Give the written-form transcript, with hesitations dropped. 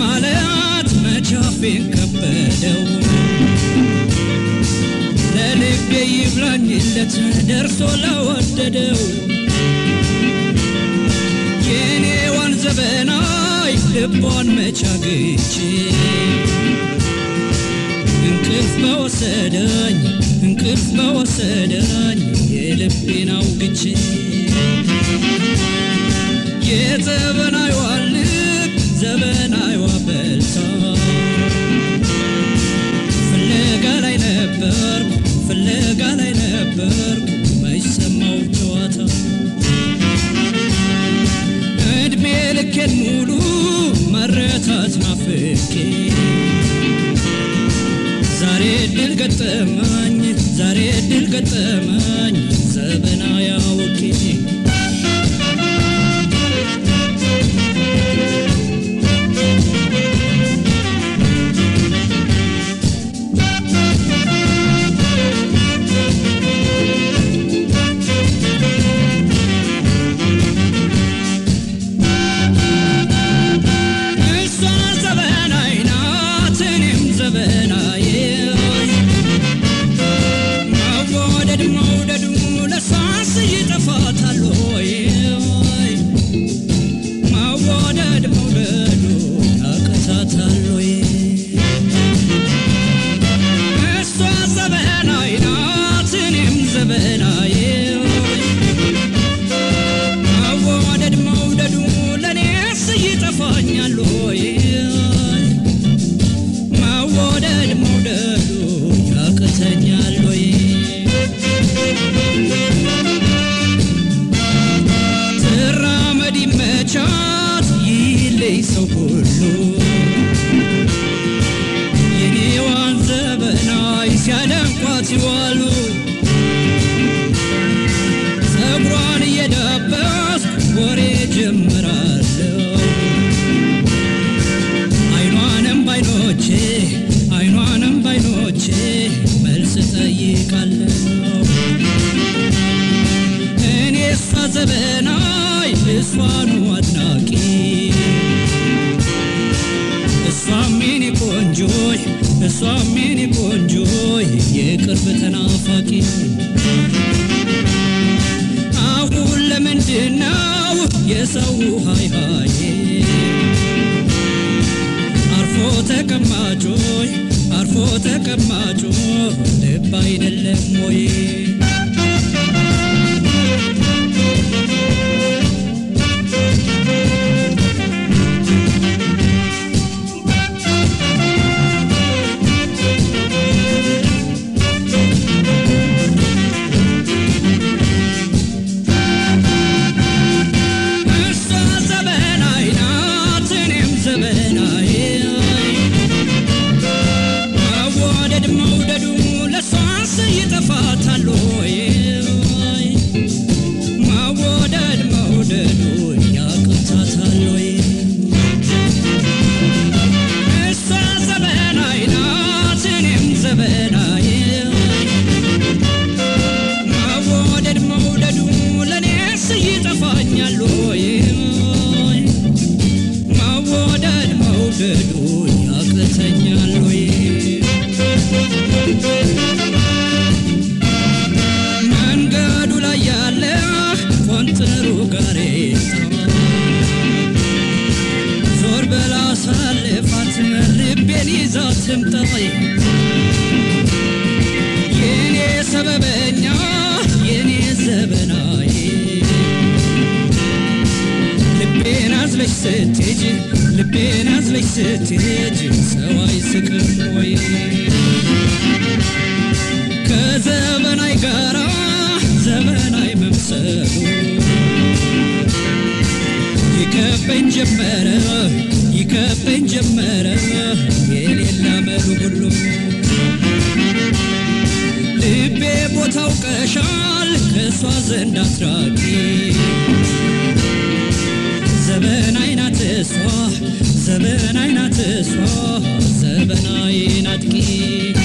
ማለት መቻፌን ከበደው ለልቤ ይብላኝለት ደርሶ ለወደደው የኔዋን ዘበናይ ልቧን መቻግቼ እንቅልፍ በወሰደኝ የልቤን አውግቼ የዘበናይዋ ልብ ዘበናይዋ በልታ ፍለጋ ላይ ነበር ማይሰማው ጨዋታ እድሜ ልኬን ሙሉ መረታት ናፍቄ ዛሬ ድል ገጠመኝ ዘበናይ አውቄ አይኗንም ባይኖቼ መልስ ጠይቃለሁ እኔስ ዘበናይ እሷኑ አድናቂ እሷም የኔ ቆንጆይ የቅርብ ተናፋቂ አሁን ለምንድነው የሰው ሃይ አርፎ ተቀማጮ ልብ አይደለም ወይ መንገዱ ላይ ያለ ቆንጥሩ ጋሬጣ ዞር በላ ሳልፋት ልቤን ይዛት ትምጣይ የኔ ሰበበኛ የኔ ዘበናይ ልቤን አዝለሽ ስትሄጂ ሰው አይስቅም ወይ ከዘበናይ ጋራ ዘበናይ መምሰሉ ይከበኝ ጀመረ የሌላ መሉ ሁሉ ልቤ ቦታው ቀሻል ከሷ ዘንድ አትራቂ ዘበናይ ናት እሷ ዘበናይ ናት አጥቂ